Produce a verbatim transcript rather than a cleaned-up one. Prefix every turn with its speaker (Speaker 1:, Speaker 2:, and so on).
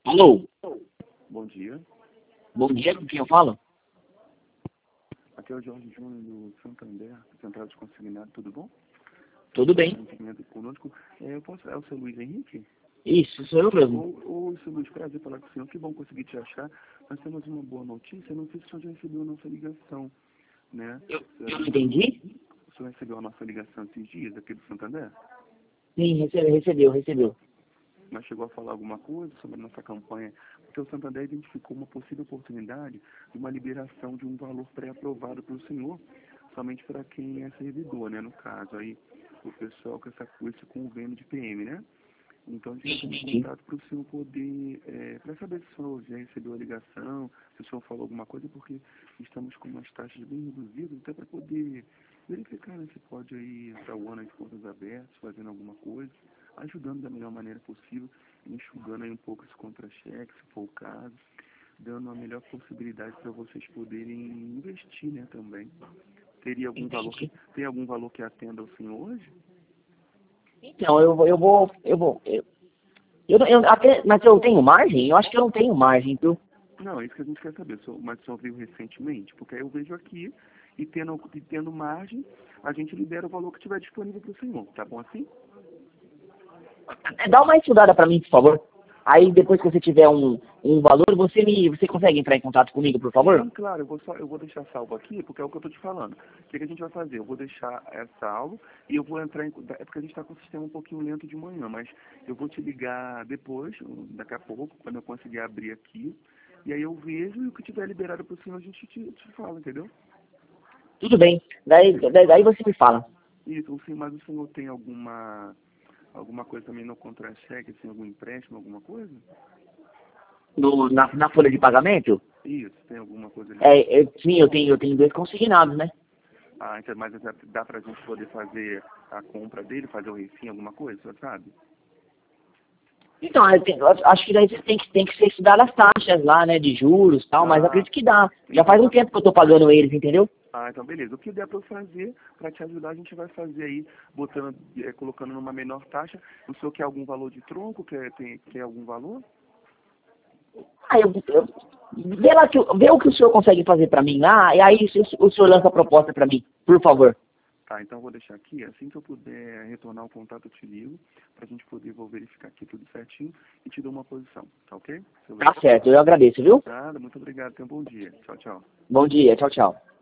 Speaker 1: Alô,
Speaker 2: Bom dia.
Speaker 1: bom dia, com quem eu falo?
Speaker 2: Aqui é o Jorge Júnior do Santander, Central de Consignado, tudo bom?
Speaker 1: Tudo bem.
Speaker 2: Conhecimento conosco. É, eu posso, é o seu Luiz Henrique?
Speaker 1: Isso, sou eu mesmo.
Speaker 2: Ou, ou seu Luiz, prazer falar com o senhor, que bom conseguir te achar. Nós temos uma boa notícia, não sei se o senhor já recebeu a nossa ligação, né?
Speaker 1: Eu, eu não
Speaker 2: É,
Speaker 1: entendi?
Speaker 2: o senhor recebeu a nossa ligação esses dias aqui do Santander?
Speaker 1: Sim, recebeu, recebeu, recebeu.
Speaker 2: Mas chegou a falar alguma coisa sobre a nossa campanha? Porque o Santander identificou uma possível oportunidade de uma liberação de um valor pré-aprovado para o senhor, somente para quem é servidor, né? No caso, aí o pessoal com, essa, com esse convênio de P M, né? Então a gente está em
Speaker 1: Entendi.
Speaker 2: contato para o senhor poder, é, para saber se o senhor já recebeu a ligação, se o senhor falou alguma coisa, porque estamos com umas taxas bem reduzidas, até para poder verificar, né, se pode aí entrar o ano aí de portas abertas, fazendo alguma coisa, ajudando da melhor maneira possível, enxugando aí um pouco esse contra-cheque, se for o caso, dando a melhor possibilidade para vocês poderem investir, né, também. Teria algum valor que,
Speaker 1: Entendi.
Speaker 2: tem algum valor que atenda ao senhor hoje?
Speaker 1: Então, eu vou, eu vou, eu vou, eu, eu, não- eu até, mas eu tenho margem? Eu acho que eu não tenho margem, viu?
Speaker 2: Não, é isso que a gente quer saber. Só- Mas só veio recentemente? Porque aí eu vejo aqui e tendo, e tendo margem, a gente libera o valor que tiver disponível para o senhor. Tá bom assim?
Speaker 1: É, dá uma estudada pra mim, por favor. Aí, depois que você tiver um, um valor, você me, você consegue entrar em contato comigo, por favor?
Speaker 2: Não, claro, eu vou, só, eu vou deixar salvo aqui, porque é o que eu estou te falando. O que, que a gente vai fazer? Eu vou deixar é, salvo e eu vou entrar em... É porque a gente está com o sistema um pouquinho lento de manhã, mas eu vou te ligar depois, daqui a pouco, quando eu conseguir abrir aqui. E aí eu vejo e o que tiver liberado para o senhor a gente te, te fala, entendeu?
Speaker 1: Tudo bem. Daí, daí, daí você me fala.
Speaker 2: Isso, o senhor, mas o senhor tem alguma alguma coisa também no contra-cheque, assim, algum empréstimo, alguma coisa?
Speaker 1: No, na, na folha de pagamento?
Speaker 2: Isso, tem alguma coisa ali?
Speaker 1: É, eu, sim, eu tenho, eu tenho dois consignados, né?
Speaker 2: Ah, então, mas dá dá pra gente poder fazer a compra dele, fazer o refim, alguma coisa, você sabe?
Speaker 1: Então, eu, tenho- eu acho que daí você tem que, tem que ser estudar as taxas lá, né, de juros e tal, mas eu
Speaker 2: Ah,
Speaker 1: acredito que dá. Já
Speaker 2: então
Speaker 1: faz um
Speaker 2: tá.
Speaker 1: tempo que eu tô pagando eles, entendeu?
Speaker 2: Ah, então beleza. O que der pra eu fazer, pra te ajudar, a gente vai fazer aí, botando, eh, colocando numa menor taxa. O senhor quer algum valor de tronco? Quer, tem, quer algum valor?
Speaker 1: Aí eu, eu vê, lá que, eu- vê o que o senhor consegue fazer pra mim lá, e aí o, o senhor lança a proposta pra mim, por favor.
Speaker 2: Tá, então eu vou deixar aqui. Assim que eu puder retornar o contato, eu te ligo, pra gente poder vou verificar aqui tudo certinho e te dou uma posição, tá ok? Seu Luiz?
Speaker 1: Tá certo, eu agradeço, viu?
Speaker 2: Nada, muito obrigado. Tenha um bom dia. Tchau, tchau.
Speaker 1: Bom dia, tchau, tchau.